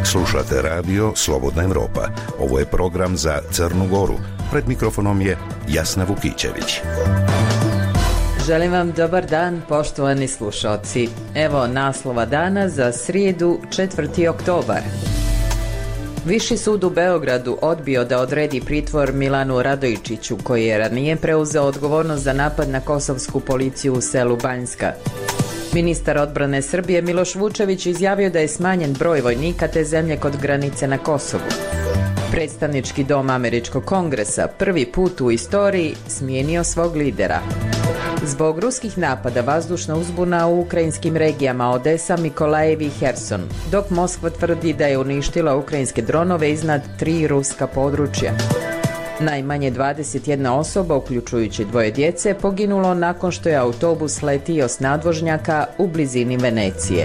Slušate radio Slobodna Evropa. Ovo je program za Crnu Goru. Pred mikrofonom je Jasna Vukićević. Želim vam dobar dan, poštovani slušalci. Evo naslova dana za srijedu 4. oktobar. Viši sud u Beogradu odbio da odredi pritvor Milanu Radojičiću, koji je ranije preuzeo odgovornost za napad na kosovsku policiju u selu Banjska. Ministar odbrane Srbije Miloš Vučević izjavio da je smanjen broj vojnika te zemlje kod granice na Kosovu. Predstavnički dom Američkog kongresa prvi put u istoriji smijenio svog lidera. Zbog ruskih napada vazdušna uzbuna u ukrajinskim regijama Odesa, Mikolajev i Herson, dok Moskva tvrdi da je uništila ukrajinske dronove iznad 3 ruska područja. Najmanje 21 osoba, uključujući 2 djece, poginulo nakon što je autobus letio s nadvožnjaka u blizini Venecije.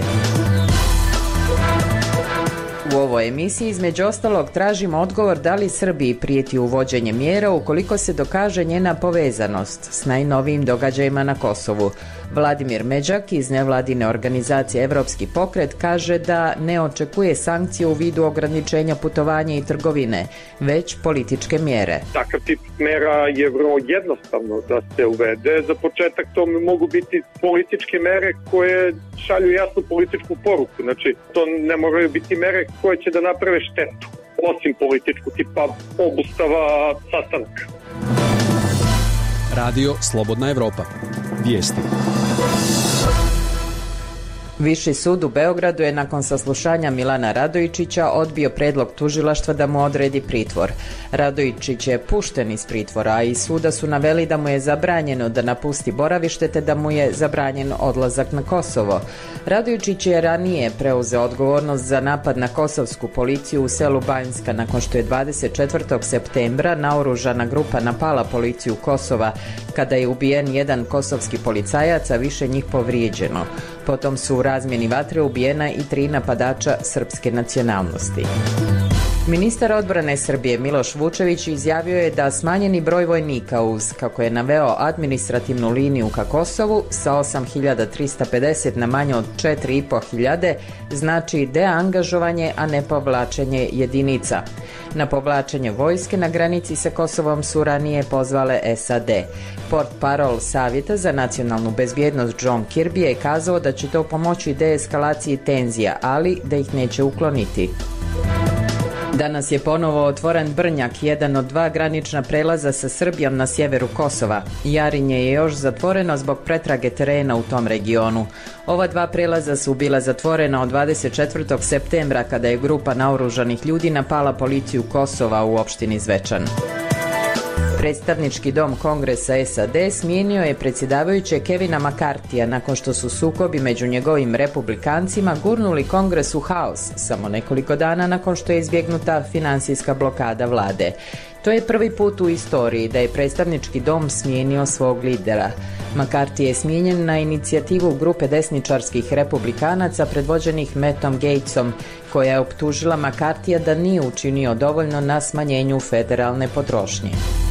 U ovoj emisiji između ostalog tražimo odgovor da li Srbiji prijeti uvođenje mjera ukoliko se dokaže njena povezanost s najnovijim događajima na Kosovu. Vladimir Međak iz nevladine organizacije Evropski pokret kaže da ne očekuje sankcije u vidu ograničenja putovanja i trgovine, već političke mjere. Takav tip mera je vrlo jednostavno da se uvede. Za početak to mogu biti političke mere koje šalju jasnu političku poruku. Znači, to ne moraju biti mere koje će da naprave štetu, osim političku, tipa obustava sastanaka. Radio Slobodna Evropa. Vijesti. Viši sud u Beogradu je nakon saslušanja Milana Radojičića odbio predlog tužilaštva da mu odredi pritvor. Radojičić je pušten iz pritvora, a iz suda su naveli da mu je zabranjeno da napusti boravište te da mu je zabranjen odlazak na Kosovo. Radojičić je ranije preuzeo odgovornost za napad na kosovsku policiju u selu Banjska nakon što je 24. septembra naoružana grupa napala policiju Kosova kada je ubijen jedan kosovski policajac, a više njih povrijeđeno. Potom su u razmjeni vatre ubijena i 3 napadača srpske nacionalnosti. Ministar odbrane Srbije Miloš Vučević izjavio je da smanjeni broj vojnika uz, kako je naveo, administrativnu liniju ka Kosovu sa 8.350 na manje od 4.500 znači deangažovanje, a ne povlačenje jedinica. Na povlačenje vojske na granici sa Kosovom su ranije pozvale SAD. Portparol Savjeta za nacionalnu bezbjednost John Kirby je kazao da će to pomoći deeskalaciji tenzija, ali da ih neće ukloniti. Danas je ponovo otvoren Brnjak, jedan od 2 granična prelaza sa Srbijom na sjeveru Kosova. Jarinje je još zatvoreno zbog pretrage terena u tom regionu. Ova 2 prelaza su bila zatvorena od 24. septembra kada je grupa naoružanih ljudi napala policiju Kosova u opštini Zvečan. Predstavnički dom Kongresa SAD smijenio je predsjedavajuće Kevina McCarthyja nakon što su sukobi među njegovim republikancima gurnuli Kongres u haos samo nekoliko dana nakon što je izbjegnuta finansijska blokada vlade. To je prvi put u istoriji da je predstavnički dom smijenio svog lidera. McCarthy je smijenjen na inicijativu grupe desničarskih republikanaca predvođenih Mattom Gatesom, koja je optužila McCarthyja da nije učinio dovoljno na smanjenju federalne potrošnje.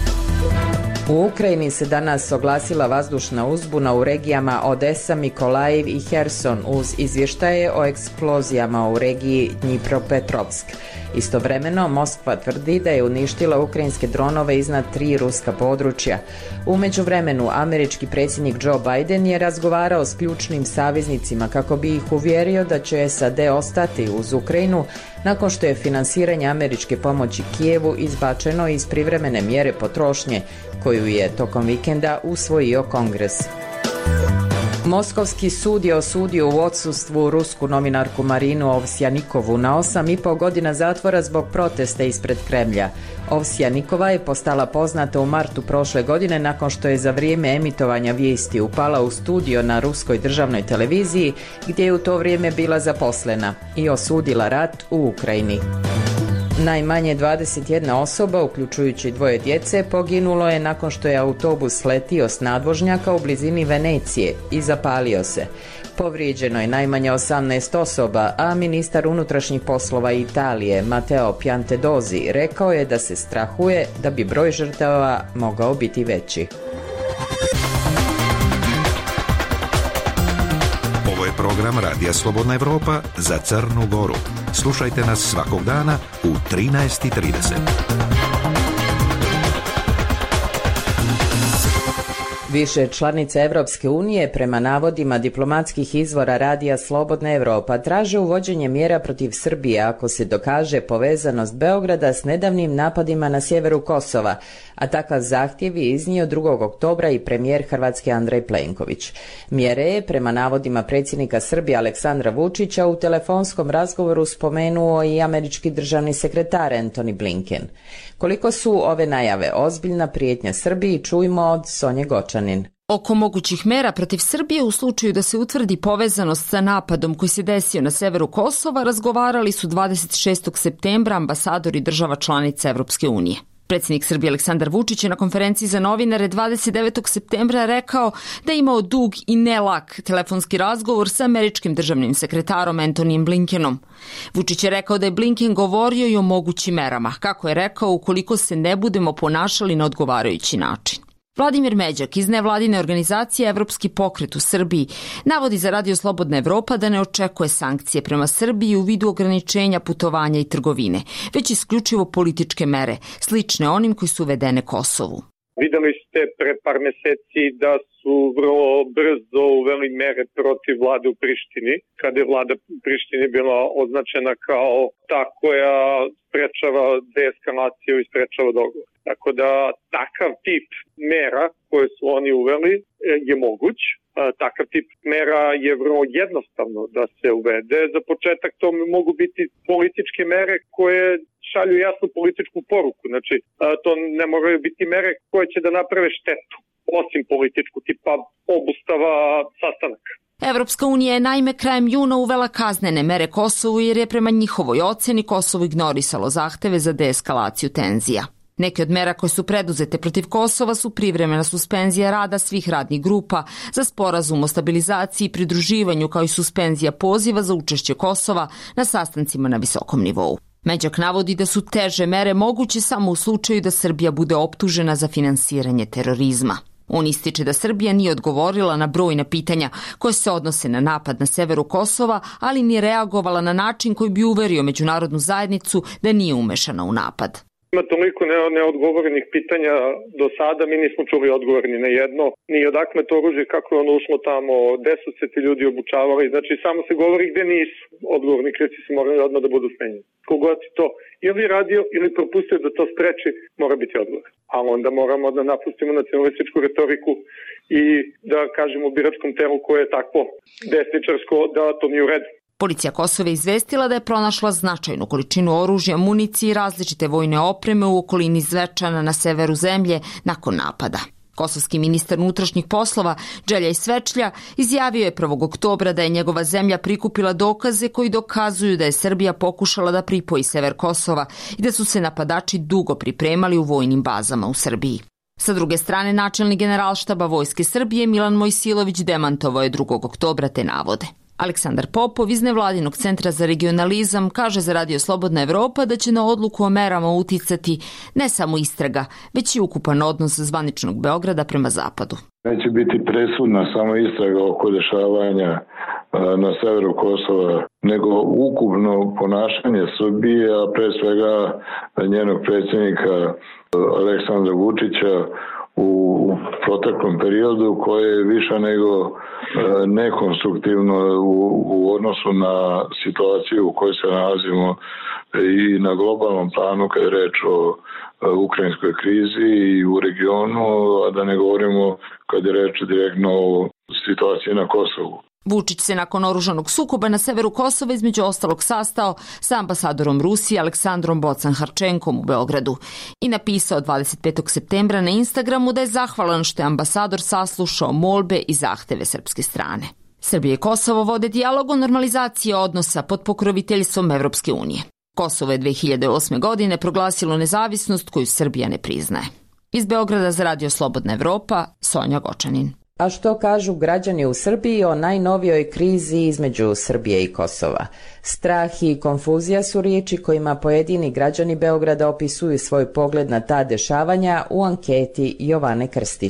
U Ukrajini se danas oglasila vazdušna uzbuna u regijama Odesa, Mikolajev i Herson uz izvještaje o eksplozijama u regiji Dnipropetrovsk. Istovremeno, Moskva tvrdi da je uništila ukrajinske dronove iznad 3 ruska područja. U međuvremenu, američki predsjednik Joe Biden je razgovarao s ključnim saveznicima kako bi ih uvjerio da će SAD ostati uz Ukrajinu nakon što je finansiranje američke pomoći Kijevu izbačeno iz privremene mjere potrošnje, koju je tokom vikenda usvojio Kongres. Moskovski sud je osudio u odsustvu rusku novinarku Marinu Ovsjanikovu na 8,5 godina zatvora zbog protesta ispred Kremlja. Ovsjanikova je postala poznata u martu prošle godine nakon što je za vrijeme emitovanja vijesti upala u studio na ruskoj državnoj televiziji gdje je u to vrijeme bila zaposlena i osudila rat u Ukrajini. Najmanje 21 osoba, uključujući 2 djece, poginulo je nakon što je autobus letio s nadvožnjaka u blizini Venecije i zapalio se. Povrijeđeno je najmanje 18 osoba, a ministar unutrašnjih poslova Italije, Matteo Piantedosi, rekao je da se strahuje da bi broj žrtava mogao biti veći. Ovo je program Radija Slobodna Evropa za Crnu Goru. Slušajte nas svakog dana u 13:30. Više članica Evropske unije prema navodima diplomatskih izvora Radija Slobodna Evropa traže uvođenje mjera protiv Srbije ako se dokaže povezanost Beograda s nedavnim napadima na sjeveru Kosova, a takav zahtjev je iznio 2. oktobra i premijer Hrvatske Andrej Plenković. Mjere je prema navodima predsjednika Srbije Aleksandra Vučića u telefonskom razgovoru spomenuo i američki državni sekretar Antony Blinken. Koliko su ove najave ozbiljna prijetnja Srbiji, čujmo od Sonje Gočanin. Oko mogućih mera protiv Srbije u slučaju da se utvrdi povezanost sa napadom koji se desio na severu Kosova razgovarali su 26. septembra ambasadori država članica Evropske unije. Predsjednik Srbije Aleksandar Vučić je na konferenciji za novinare 29. septembra rekao da je imao dug i nelak telefonski razgovor sa američkim državnim sekretarom Antonyjem Blinkenom. Vučić je rekao da je Blinken govorio i o mogućim merama, kako je rekao, ukoliko se ne budemo ponašali na odgovarajući način. Vladimir Međak iz nevladine organizacije Evropski pokret u Srbiji navodi za Radio Slobodna Evropa da ne očekuje sankcije prema Srbiji u vidu ograničenja putovanja i trgovine, već isključivo političke mere, slične onim koji su uvedene Kosovu. Videli ste pre par meseci da su vrlo brzo uveli mere protiv vlade u Prištini, kada je vlada u Prištini bila označena kao ta koja sprečava deeskalaciju i sprečava dogovor. Tako da takav tip mera koje su oni uveli je moguć. Takav tip mera je vrlo jednostavno da se uvede. Za početak to mogu biti političke mere koje šalju jasnu političku poruku. Znači, to ne moraju biti mere koje će da naprave štetu, osim političku, tipa obustava sastanaka. Evropska unija je naime krajem juna uvela kaznene mere Kosovu jer je prema njihovoj oceni Kosovo ignorisalo zahteve za deeskalaciju tenzija. Neke od mera koje su preduzete protiv Kosova su privremena suspenzija rada svih radnih grupa za sporazum o stabilizaciji i pridruživanju, kao i suspenzija poziva za učešće Kosova na sastancima na visokom nivou. Međak navodi da su teže mere moguće samo u slučaju da Srbija bude optužena za finansiranje terorizma. On ističe da Srbija nije odgovorila na brojna pitanja koje se odnose na napad na severu Kosova, ali nije reagovala na način koji bi uverio međunarodnu zajednicu da nije umešana u napad. Ima toliko neodgovorenih pitanja do sada, mi nismo čuli odgovor ni na jedno, ni odakle to oružje, kako je ono ušlo tamo, gde su se ti ljudi obučavali, znači samo se govori gde nisu. Odgovorni krivci se moraju odmah da budu smenjeni. Kogod to ili radio ili propustio da to spreči, mora biti odgovor. A onda moramo da napustimo nacionalističku retoriku i da kažemo biračkom telu koje je takvo desničarsko da to nije u redu. Policija Kosova je izvestila da je pronašla značajnu količinu oružja, municije i različite vojne opreme u okolini Zvečana na severu zemlje nakon napada. Kosovski ministar unutrašnjih poslova Đeljaj Svečlja izjavio je 1. oktobra da je njegova zemlja prikupila dokaze koji dokazuju da je Srbija pokušala da pripoji sever Kosova i da su se napadači dugo pripremali u vojnim bazama u Srbiji. Sa druge strane, načelnik Generalštaba Vojske Srbije Milan Mojsilović demantovao je 2. oktobra te navode. Aleksandar Popov iz Nevladinog centra za regionalizam kaže za Radio Slobodna Evropa da će na odluku o merama uticati ne samo istraga, već i ukupan odnos zvaničnog Beograda prema zapadu. Neće biti presudna samo istraga oko dešavanja na severu Kosova, nego ukupno ponašanje Srbije, a pre svega njenog predsjednika Aleksandra Vučića u proteklom periodu koje je više nego nekonstruktivno u odnosu na situaciju u kojoj se nalazimo i na globalnom planu kad je reč o ukrajinskoj krizi i u regionu, a da ne govorimo kad je reč direktno o situaciji na Kosovu. Vučić se nakon oružanog sukoba na severu Kosova između ostalog sastao sa ambasadorom Rusije Aleksandrom Bocan-Harčenkom u Beogradu i napisao 25. septembra na Instagramu da je zahvalan što je ambasador saslušao molbe i zahteve srpske strane. Srbija i Kosovo vode dijalog o normalizaciji odnosa pod pokroviteljstvom Evropske unije. Kosovo je 2008. godine proglasilo nezavisnost koju Srbija ne priznaje. Iz Beograda za Radio Slobodna Evropa, Sonja Gočanin. A što kažu građani u Srbiji o najnovijoj krizi između Srbije i Kosova? Strah i konfuzija su riječi kojima pojedini građani Beograda opisuju svoj pogled na ta dešavanja u anketi Jovane Krstić.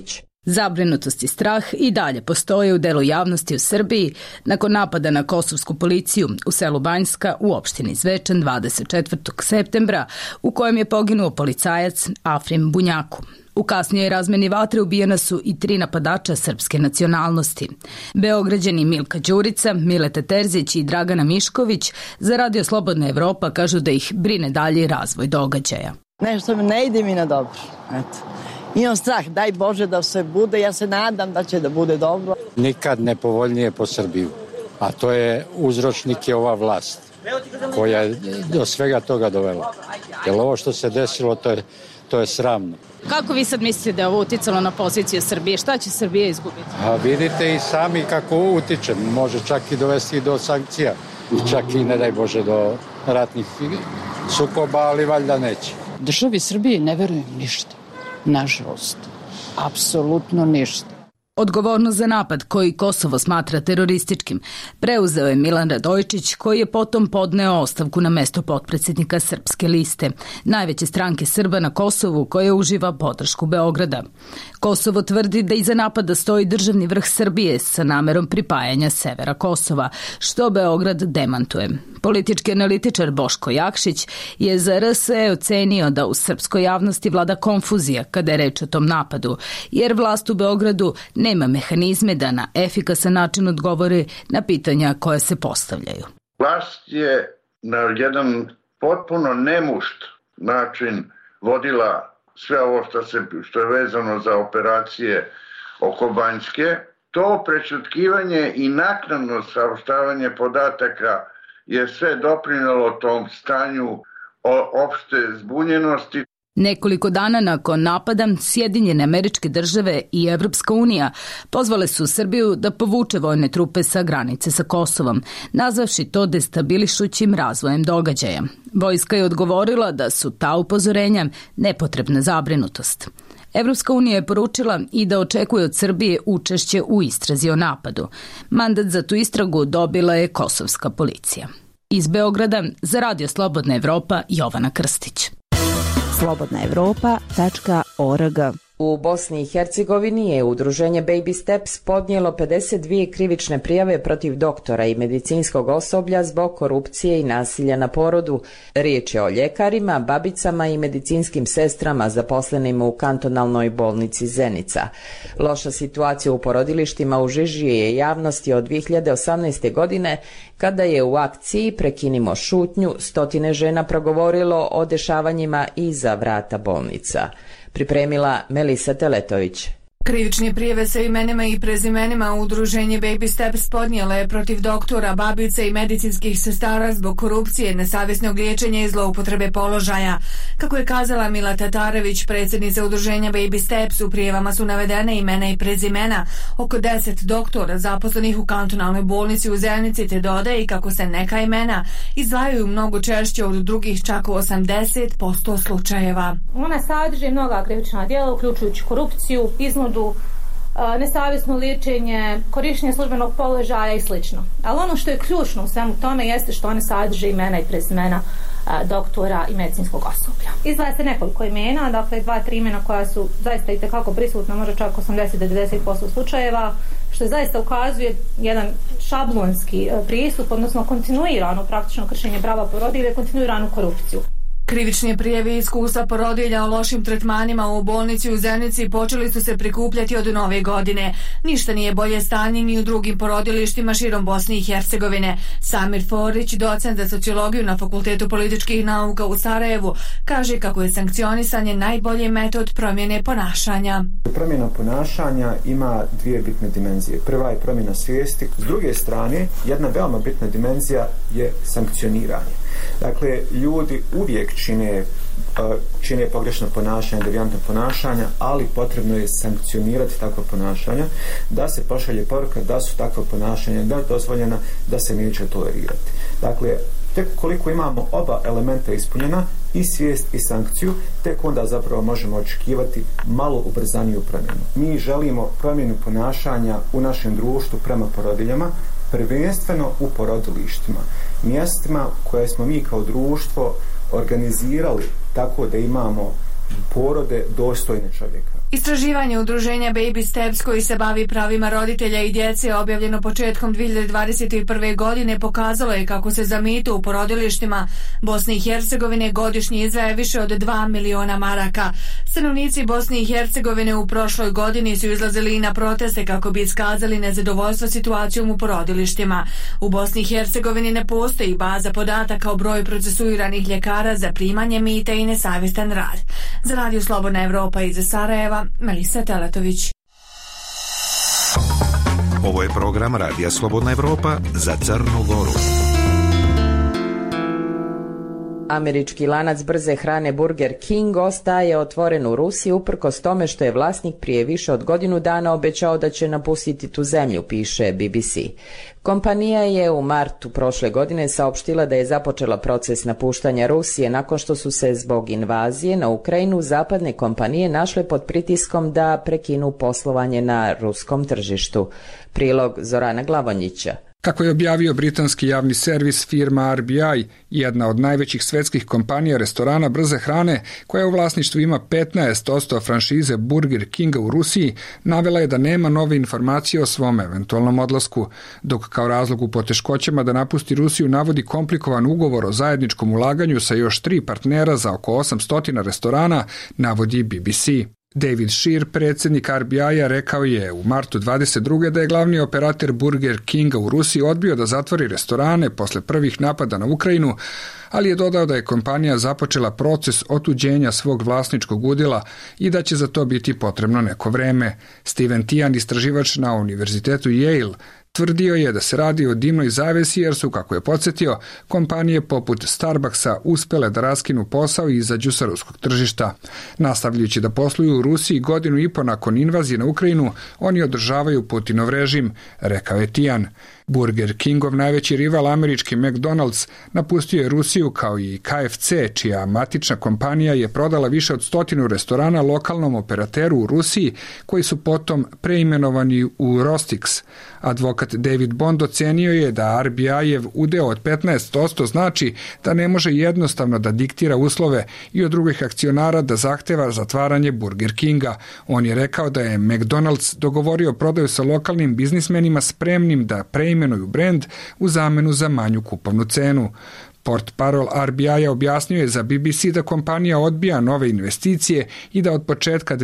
Zabrinutost i strah i dalje postoje u delu javnosti u Srbiji nakon napada na kosovsku policiju u selu Banjska u opštini Zvečan 24. septembra u kojem je poginuo policajac Afrim Bunjaku. U kasnijoj razmeni vatre ubijena su i 3 napadača srpske nacionalnosti. Beograđani Milka Đurica, Mileta Terzić i Dragana Mišković za Radio Slobodna Evropa kažu da ih brine dalji razvoj događaja. Nešto ne ide mi na dobro. Eto. Imam strah, daj Bože da se bude, ja se nadam da će da bude dobro. Nikad nepovoljnije po Srbiju, a to je uzročnik je ova vlast koja je do svega toga dovela. Jer ovo što se desilo, to je sramno. Kako vi sad mislite da je ovo uticalo na poziciju Srbije? Šta će Srbija izgubiti? A vidite i sami kako utiče. Može čak i dovesti do sankcija. I čak i, ne daj Bože, do ratnih sukoba, ali valjda neće. Državi Srbije ne verujem ništa. Nažalost, apsolutno ništa. Odgovornost za napad koji Kosovo smatra terorističkim preuzeo je Milan Radojičić, koji je potom podneo ostavku na mesto potpredsjednika Srpske liste, najveće stranke Srba na Kosovu koja uživa podršku Beograda. Kosovo tvrdi da iza napada stoji državni vrh Srbije sa namerom pripajanja severa Kosova, što Beograd demantuje. Politički analitičar Boško Jakšić je za RSE ocenio da u srpskoj javnosti vlada konfuzija kada je reč o tom napadu, jer vlast u Beogradu nema mehanizme da na efikasan način odgovori na pitanja koja se postavljaju. Vlast je na jedan potpuno nemušt način vodila sve ovo što je vezano za operacije oko Banjske. To prečutkivanje i naknadno saopštavanje podataka je sve doprinelo tom stanju opšte zbunjenosti. Nekoliko dana nakon napada, Sjedinjene Američke Države i Evropska unija pozvale su Srbiju da povuče vojne trupe sa granice sa Kosovom, nazvavši to destabilišućim razvojem događaja. Vojska je odgovorila da su ta upozorenja nepotrebna zabrinutost. Evropska unija je poručila i da očekuje od Srbije učešće u istrazi o napadu. Mandat za tu istragu dobila je kosovska policija. Iz Beograda za Radio Slobodna Evropa Jovana Krstić. slobodnaevropa.org. U Bosni i Hercegovini je udruženje Baby Steps podnijelo 52 krivične prijave protiv doktora i medicinskog osoblja zbog korupcije i nasilja na porodu. Riječ je o ljekarima, babicama i medicinskim sestrama zaposlenim u kantonalnoj bolnici Zenica. Loša situacija u porodilištima u žiži je javnosti od 2018. godine, kada je u akciji Prekinimo šutnju 100 žena progovorilo o dešavanjima iza vrata bolnica. Pripremila Melisa Teletović. Krivične prijave sa imenima i prezimenima udruženje Baby Steps podnijelo je protiv doktora, babice i medicinskih sestara zbog korupcije, nesavjesnog liječenja i zloupotrebe položaja. Kako je kazala Mila Tatarević, predsjednica udruženja Baby Steps, u prijavama su navedene imena i prezimena oko 10 doktora zaposlenih u kantonalnoj bolnici u Zenici, te dodaje i kako se neka imena izdvajaju mnogo češće od drugih, čak u 80% slučajeva. Ona sadrži mnoga krivična djela, uključujući korupciju, iznudu, nesavjesno liječenje, korištenje službenog položaja i slično. Ali ono što je ključno u svemu tome jeste što one sadrže imena i prezimena doktora i medicinskog osoblja. Izdvaja se nekoliko imena, dakle 2-3 imena koja su zaista i tekako prisutna, možda čak 80-90% slučajeva, što zaista ukazuje jedan šablonski pristup, odnosno kontinuirano praktično kršenje prava porodilje, kontinuiranu korupciju. Krivične prijave iskustva porodilja o lošim tretmanima u bolnici u Zenici počeli su se prikupljati od nove godine. Ništa nije bolje stanje ni u drugim porodilištima širom Bosne i Hercegovine. Samir Forić, docent za sociologiju na Fakultetu političkih nauka u Sarajevu, kaže kako je sankcionisanje najbolji metod promjene ponašanja. Promjena ponašanja ima dvije bitne dimenzije. Prva je promjena svijesti. S druge strane, jedna veoma bitna dimenzija je sankcioniranje. Dakle, ljudi uvijek čine pogrešno ponašanje, devijantno ponašanja, ali potrebno je sankcionirati takvo ponašanje, da se pošalje poruka da su takvo ponašanje dozvoljena, da se neće tolerirati. Dakle, tek koliko imamo oba elementa ispunjena, i svijest i sankciju, tek onda zapravo možemo očekivati malo ubrzaniju promjenu. Mi želimo promjenu ponašanja u našem društvu prema porodiljama, prvenstveno u porodilištima, mjestima koje smo mi kao društvo organizirali tako da imamo porode dostojne čovjeka. Istraživanje udruženja Baby Steps koji se bavi pravima roditelja i djece objavljeno početkom 2021. godine pokazalo je kako se za mito u porodilištima Bosne i Hercegovine godišnje izdvaja više od 2 miliona maraka. Stanovnici Bosne i Hercegovine u prošloj godini su izlazili i na proteste kako bi iskazali nezadovoljstvo situacijom u porodilištima. U Bosni i Hercegovini ne postoji baza podataka o broju procesuiranih ljekara za primanje mita i nesavjestan rad. Za Radio Slobodna Evropa iz Sarajeva, Melisa Teletović. Ovo je program Radija Slobodna Evropa za Crnu Goru. Američki lanac brze hrane Burger King ostaje otvoren u Rusiji uprkos tome što je vlasnik prije više od godinu dana obećao da će napustiti tu zemlju, piše BBC. Kompanija je u martu prošle godine saopštila da je započela proces napuštanja Rusije nakon što su se zbog invazije na Ukrajinu zapadne kompanije našle pod pritiskom da prekinu poslovanje na ruskom tržištu. Prilog Zorana Glavonjića. Kako je objavio britanski javni servis, firma RBI, jedna od najvećih svetskih kompanija restorana brze hrane, koja u vlasništvu ima 15% franšize Burger Kinga u Rusiji, navela je da nema nove informacije o svom eventualnom odlasku, dok kao razlog u poteškoćama da napusti Rusiju navodi komplikovan ugovor o zajedničkom ulaganju sa još 3 partnera za oko 800 restorana, navodi BBC. David Shear, predsjednik RBI-a, rekao je u martu 22. da je glavni operator Burger Kinga u Rusiji odbio da zatvori restorane posle prvih napada na Ukrajinu, ali je dodao da je kompanija započela proces otuđenja svog vlasničkog udjela i da će za to biti potrebno neko vreme. Steven Tian, istraživač na univerzitetu Yale, tvrdio je da se radi o dimnoj zavesi jer su, kako je podsjetio, kompanije poput Starbucksa uspele da raskinu posao i izađu sa ruskog tržišta. Nastavljajući da posluju u Rusiji godinu i po nakon invazije na Ukrajinu, oni održavaju Putinov režim, rekao je Tian. Burger Kingov najveći rival američki McDonald's napustio je Rusiju kao i KFC, čija matična kompanija je prodala više od 100 restorana lokalnom operateru u Rusiji, koji su potom preimenovani u Rostix. Advokat David Bond ocenio je da RBI-jev udeo od 15% znači da ne može jednostavno da diktira uslove i od drugih akcionara da zahteva zatvaranje Burger Kinga. On je rekao da je McDonald's dogovorio prodaju sa lokalnim biznismenima spremnim da preimenuju brend u zamenu za manju kupovnu cenu. Portparol RBI-a objasnio je za BBC da kompanija odbija nove investicije i da od početka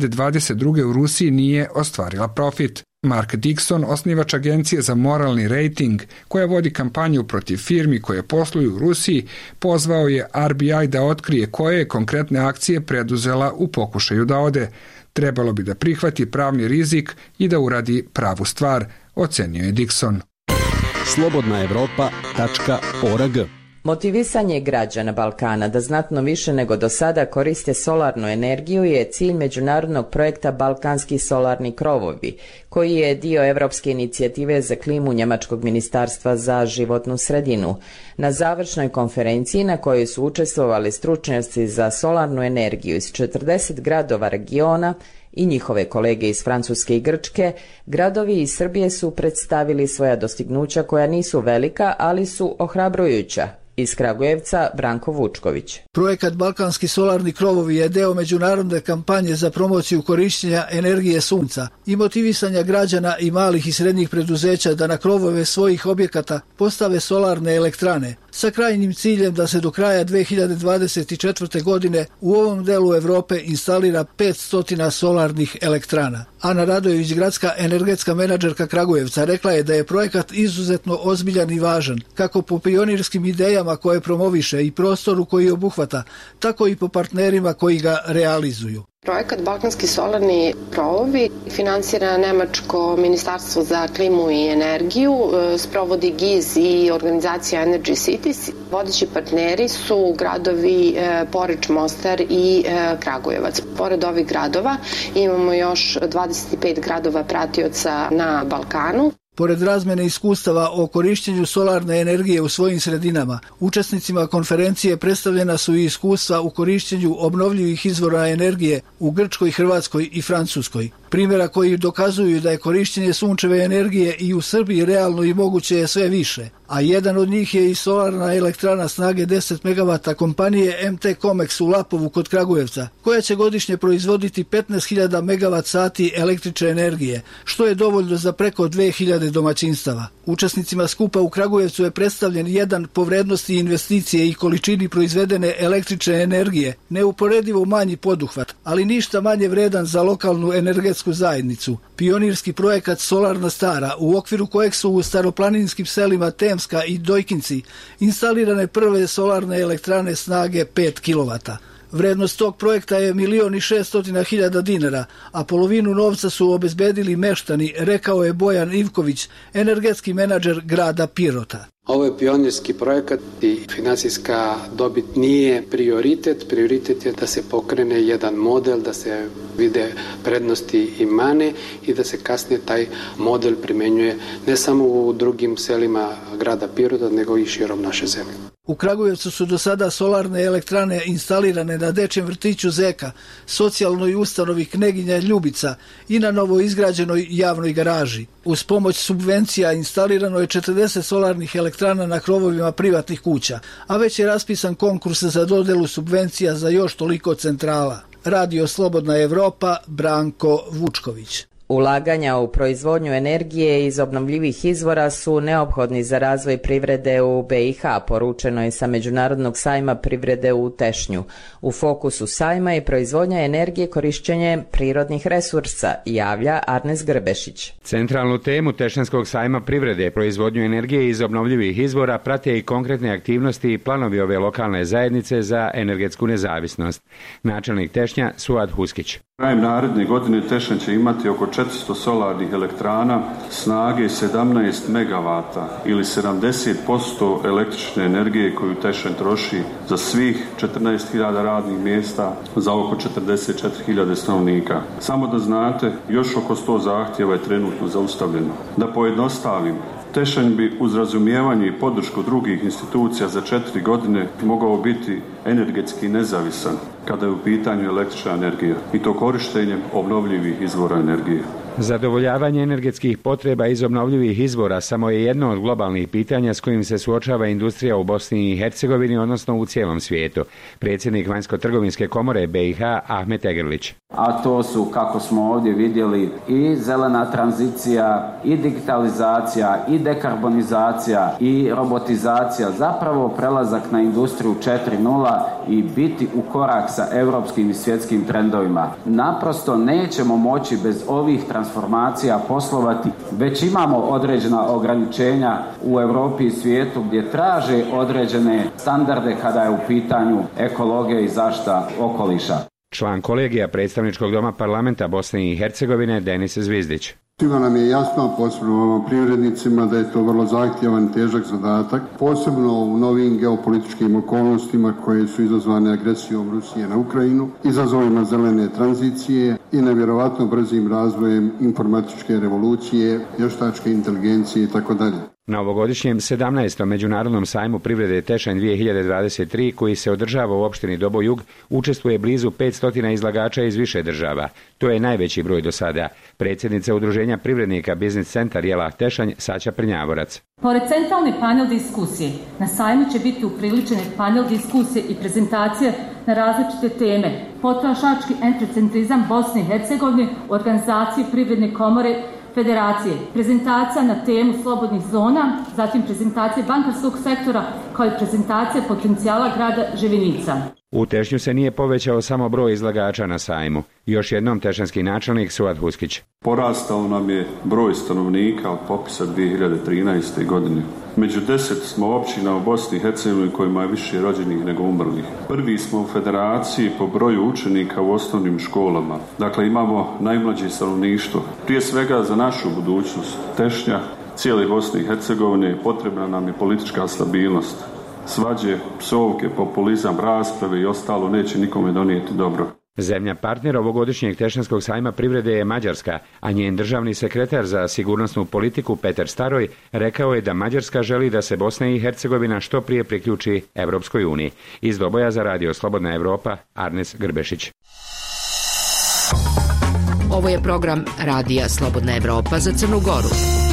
2022. u Rusiji nije ostvarila profit. Mark Dixon, osnivač agencije za moralni rating, koja vodi kampanju protiv firmi koje posluju u Rusiji, pozvao je RBI da otkrije koje je konkretne akcije preduzela u pokušaju da ode. Trebalo bi da prihvati pravni rizik i da uradi pravu stvar, ocenio je Dixon. slobodnaevropa.org. Motivisanje građana Balkana da znatno više nego do sada koriste solarnu energiju je cilj međunarodnog projekta Balkanski solarni krovovi, koji je dio Evropske inicijative za klimu Njemačkog ministarstva za životnu sredinu. Na završnoj konferenciji na kojoj su učestvovali stručnjaci za solarnu energiju iz 40 gradova regiona i njihove kolege iz Francuske i Grčke, gradovi iz Srbije su predstavili svoja dostignuća koja nisu velika, ali su ohrabrujuća. Iz Kragujevca Branko Vučković. Projekat Balkanski solarni krovovi je deo međunarodne kampanje za promociju korištenja energije sunca i motivisanja građana i malih i srednjih preduzeća da na krovove svojih objekata postave solarne elektrane, sa krajnjim ciljem da se do kraja 2024. godine u ovom delu Evrope instalira 500 solarnih elektrana. Ana Radojević, gradska energetska menadžerka Kragujevca, rekla je da je projekat izuzetno ozbiljan i važan, kako po pionirskim idejama koje promoviše i prostoru koji obuhvata, tako i po partnerima koji ga realizuju. Projekat Balkanski solarni krovovi finansira Nemačko ministarstvo za klimu i energiju, sprovodi GIZ i organizacija Energy Cities. Vodeći partneri su gradovi Poreč, Mostar i Kragujevac. Pored ovih gradova imamo još 25 gradova pratioca na Balkanu. Pored razmene iskustava o korištenju solarne energije u svojim sredinama, učesnicima konferencije predstavljena su i iskustva u korištenju obnovljivih izvora energije u Grčkoj, Hrvatskoj i Francuskoj. Primjera koji dokazuju da je korištenje sunčeve energije i u Srbiji realno i moguće je sve više, a jedan od njih je i solarna elektrana snage 10 MW kompanije MT Comex u Lapovu kod Kragujevca, koja će godišnje proizvoditi 15.000 MWh električne energije, što je dovoljno za preko 2.000 domaćinstava. Učesnicima skupa u Kragujevcu je predstavljen jedan po vrednosti investicije i količini proizvedene električne energije, neuporedivo manji poduhvat, ali ništa manje vredan za lokalnu energetsku zajednicu. Pionirski projekat Solarna Stara, u okviru kojeg su u staroplaninskim selima Temska i Dojkinci instalirane prve solarne elektrane snage 5 kW. Vrednost tog projekta je 1.600.000 dinara, a polovinu novca su obezbedili meštani, rekao je Bojan Ivković, energetski menadžer grada Pirota. Ovo je pionirski projekat i financijska dobit nije prioritet. Prioritet je da se pokrene jedan model, da se vide prednosti i mane i da se kasnije taj model primenjuje ne samo u drugim selima grada Pirota, nego i širom naše zemlje. U Kragujevcu su do sada solarne elektrane instalirane na dečjem vrtiću Zeka, socijalnoj ustanovi Kneginja Ljubica i na novo izgrađenoj javnoj garaži. Uz pomoć subvencija instalirano je 40 solarnih elektrana na krovovima privatnih kuća, a već je raspisan konkurs za dodelu subvencija za još toliko centrala. Radio Slobodna Evropa, Branko Vučković. Ulaganja u proizvodnju energije iz obnovljivih izvora su neophodni za razvoj privrede u BiH, poručeno je sa Međunarodnog sajma privrede u Tešnju. U fokusu sajma je proizvodnja energije korišćenjem prirodnih resursa, javlja Arnes Grbešić. Centralnu temu Tešnjanskog sajma privrede, proizvodnju energije iz obnovljivih izvora, prate i konkretne aktivnosti i planovi ove lokalne zajednice za energetsku nezavisnost. Načelnik Tešnja Suad Huskić. Krajem naredne godine Tešnjan će imati oko 400 solarnih elektrana snage 17 MW ili 70% električne energije koju Tešnjan troši za svih 14.000 radnih mjesta za oko 44.000 stanovnika. Samo da znate, još oko 100 zahtjeva je trenutno zaustavljeno. Da pojednostavim, Tešnjan bi uz razumijevanje i podršku drugih institucija za 4 godine mogao biti energetski nezavisan kada je u pitanju električna energija i to korištenjem obnovljivih izvora energije. Zadovoljavanje energetskih potreba iz obnovljivih izvora samo je jedno od globalnih pitanja s kojim se suočava industrija u Bosni i Hercegovini, odnosno u cijelom svijetu. Predsjednik Vanjsko-trgovinske komore BiH Ahmet Egrlić. A to su, kako smo ovdje vidjeli, i zelena tranzicija, i digitalizacija, i dekarbonizacija, i robotizacija, zapravo prelazak na industriju 4.0 i biti u korak sa europskim i svjetskim trendovima. Naprosto nećemo moći bez ovih transformacija poslovati, već imamo određena ograničenja u Europi i svijetu gdje traže određene standarde kada je u pitanju ekologija i zaštita okoliša. Član kolegija predstavničkog doma parlamenta Bosne i Hercegovine Denis Zvizdić. Svima nam je jasno, posebno privrednicima, da je to vrlo zahtjevan i težak zadatak, posebno u novim geopolitičkim okolnostima koje su izazvane agresijom Rusije na Ukrajinu, izazovima zelene tranzicije i nevjerovatno brzim razvojem informatičke revolucije, vještačke inteligencije itd. Na ovogodišnjem 17. Međunarodnom sajmu privrede Tešanj 2023, koji se održava u opštini Dobojug, učestvuje blizu 500 izlagača iz više država. To je najveći broj do sada. Predsjednica Udruženja privrednika Biznis Centar Jelah Tešanj Saća Prnjavorac. Pored centralne panel diskusije, na sajmu će biti upriličene panel diskusije i prezentacije na različite teme. Potrošački entrecentrizam Bosne i Hercegovine, organizacije Privredne komore Federacije, prezentacija na temu slobodnih zona, zatim prezentacija bankarskog sektora, kao i prezentacija potencijala grada Ževinica. U Tešnju se nije povećao samo broj izlagača na sajmu. Još jednom tešanski načelnik Suad Huskić. Porastao nam je broj stanovnika od popisa 2013. godine. Među 10 smo općina u Bosni i Hercegovini kojima je više rođenih nego umrlih. Prvi smo u federaciji po broju učenika u osnovnim školama. Dakle, imamo najmlađe stanovništvo. Prije svega za našu budućnost Tešnja, cijele Bosne i Hercegovine, potrebna nam je politička stabilnost. Svađe, psovke, populizam, rasprave i ostalo neće nikome donijeti dobro. Zemlja partner ovogodišnjeg Tešnjanskog sajma privrede je Mađarska, a njen državni sekretar za sigurnosnu politiku Petar Staroj rekao je da Mađarska želi da se Bosna i Hercegovina što prije priključi Evropskoj uniji. Iz Doboja za Radio Slobodna Evropa, Arnes Grbešić. Ovo je program Radija Slobodna Evropa za Crnu Goru.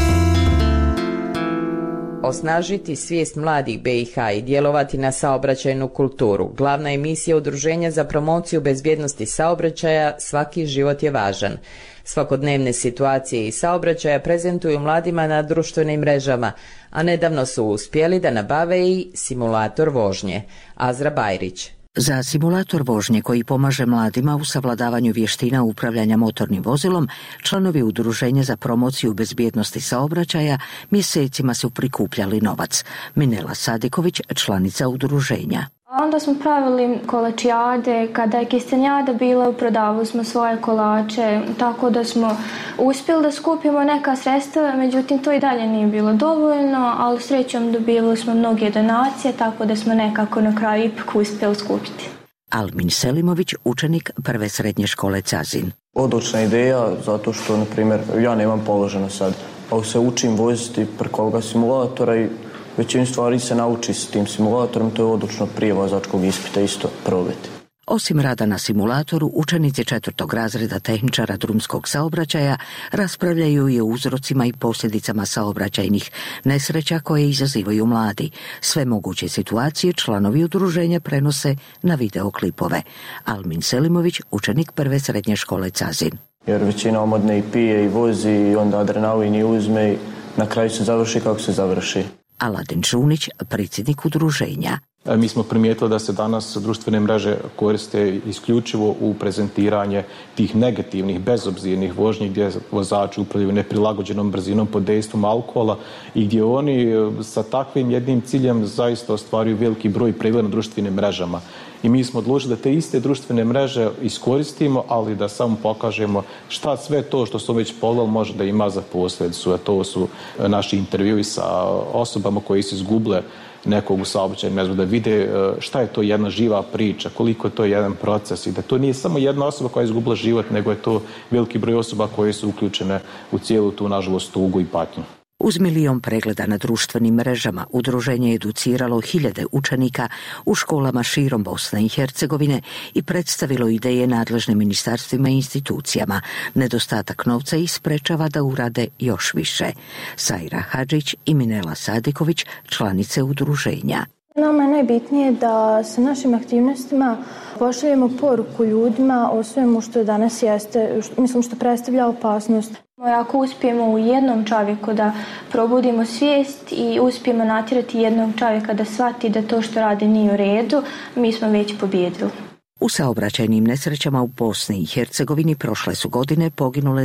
Osnažiti svijest mladih BiH i djelovati na saobraćajnu kulturu. Glavna emisija Udruženja za promociju bezbjednosti saobraćaja Svaki život je važan. Svakodnevne situacije i saobraćaja prezentuju mladima na društvenim mrežama, a nedavno su uspjeli da nabave i simulator vožnje. Azra Bajrić. Za simulator vožnje koji pomaže mladima u savladavanju vještina upravljanja motornim vozilom, članovi Udruženja za promociju bezbjednosti saobraćaja mjesecima su prikupljali novac. Minela Sadiković, članica udruženja. Onda smo pravili kolačijade, kada je kistanjada bila, prodavali smo svoje kolače, tako da smo uspjeli da skupimo neka sredstva, međutim to i dalje nije bilo dovoljno, ali srećom dobili smo mnoge donacije, tako da smo nekako na kraju ipak uspjeli skupiti. Almin Selimović, učenik prve srednje škole Cazin. Odlična ideja, zato što, na primjer, ja nemam položeno sad, ali se učim voziti preko ovoga simulatora i većinu stvari se nauči s tim simulatorom, to je odlično prije vozačkog ispita isto probati. Osim rada na simulatoru, učenici 4. razreda tehničara drumskog saobraćaja raspravljaju i o uzrocima i posljedicama saobraćajnih nesreća koje izazivaju mladi. Sve moguće situacije članovi udruženja prenose na videoklipove. Almin Selimović, učenik prve srednje škole Cazin. Jer većina omladne i pije i vozi i onda adrenalin i uzme i na kraju se završi kako se završi. Aladin Čunić, predsjednik udruženja. Mi smo primijetili da se danas društvene mreže koriste isključivo u prezentiranje tih negativnih, bezobzirnih vožnji gdje vozači upravljaju neprilagođenom brzinom pod dejstvom alkohola i gdje oni sa takvim jednim ciljem zaista ostvaruju veliki broj pregleda na društvenim mrežama. I mi smo odlučili da te iste društvene mreže iskoristimo, ali da samo pokažemo šta sve to što smo već pogledali može da ima za posljedicu. A to su naši intervjui sa osobama koji su izgubile nekog u saobraćajnom mrežu, da vide šta je to jedna živa priča, koliko je to jedan proces i da to nije samo jedna osoba koja je izgubila život, nego je to veliki broj osoba koje su uključene u cijelu tu, nažalost, tugu i patnju. Uz 1 milion pregleda na društvenim mrežama, udruženje je educiralo 1000 učenika u školama širom Bosne i Hercegovine i predstavilo ideje nadležnim ministarstvima i institucijama. Nedostatak novca ih sprečava da urade još više. Sajra Hadžić i Minela Sadiković, članice udruženja. Nama je najbitnije da sa našim aktivnostima pošaljemo poruku ljudima o svemu što danas jeste, što predstavlja opasnost. Ako uspijemo u jednom čovjeku da probudimo svijest i uspijemo natjerati jednog čovjeka da shvati da to što radi nije u redu, mi smo već pobijedili. U saobraćajnim nesrećama u Bosni i Hercegovini prošle su godine poginule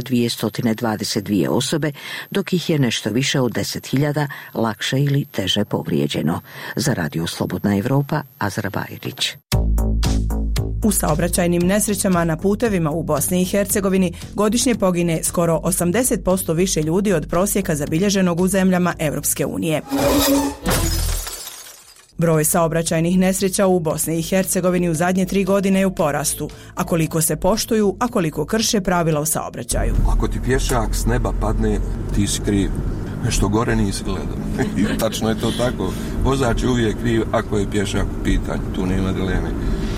222 osobe, dok ih je nešto više od 10.000 lakše ili teže povrijeđeno. Za Radio Slobodna Evropa, Azra Bajrić. U saobraćajnim nesrećama na putevima u Bosni i Hercegovini godišnje pogine skoro 80% više ljudi od prosjeka zabilježenog u zemljama Europske unije. Broj saobraćajnih nesreća u Bosni i Hercegovini u zadnje 3 godine je u porastu, a koliko se poštuju, a koliko krše pravila o saobraćaju. Ako ti pješak s neba padne, ti si kriv. Što gore nisi gledao. I tačno je to tako. Vozač je uvijek kriv ako je pješak u pitanju. Tu nema dileme.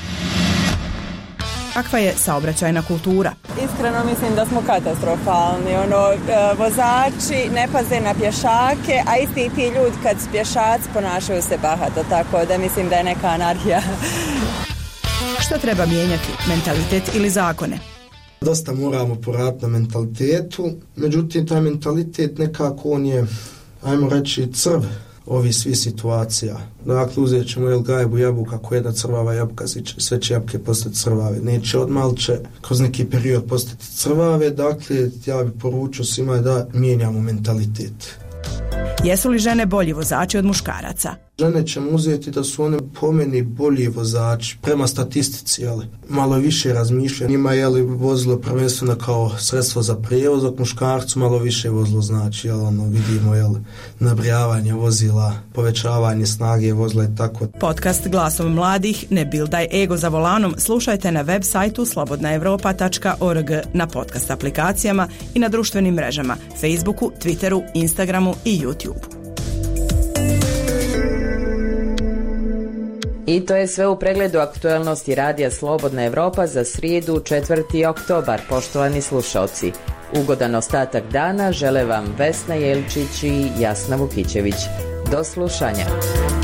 Kakva je saobraćajna kultura? Iskreno mislim da smo katastrofalni. Vozači ne paze na pješake, a isti ti ljudi kad su pješaci ponašaju se bahato, tako da mislim da je neka anarhija. Što treba mijenjati, mentalitet ili zakone? Dosta moramo poraditi na mentalitetu, međutim taj mentalitet nekako on je, ajmo reći, crv ovi svi situacija. Dakle, uzet ćemo gajbu jabuka, ako jedna crvava jabuka, sve će jabuke postati crvave. Neće odmah, ali će kroz neki period postati crvave. Dakle, ja bih poručio svima da mijenjamo mentalitet. Jesu li žene bolji vozači od muškaraca? Žene ćemo uzeti da su one po meni bolji vozači prema statistici, malo više razmišljaju. Njima je vozilo prvenstveno kao sredstvo za prijevoz, dok muškarcu malo više vozilo znači, vidimo nabrijavanje vozila, povećavanje snage vozila i tako. Podcast Glasom mladih, ne bildaj ego za volanom, slušajte na web sajtu slobodnaevropa.org, na podcast aplikacijama i na društvenim mrežama, Facebooku, Twitteru, Instagramu i YouTubeu. I to je sve u pregledu aktuelnosti radija Slobodna Evropa za srijedu 4. oktobar, poštovani slušalci. Ugodan ostatak dana žele vam Vesna Jelčić i Jasna Vukićević. Do slušanja.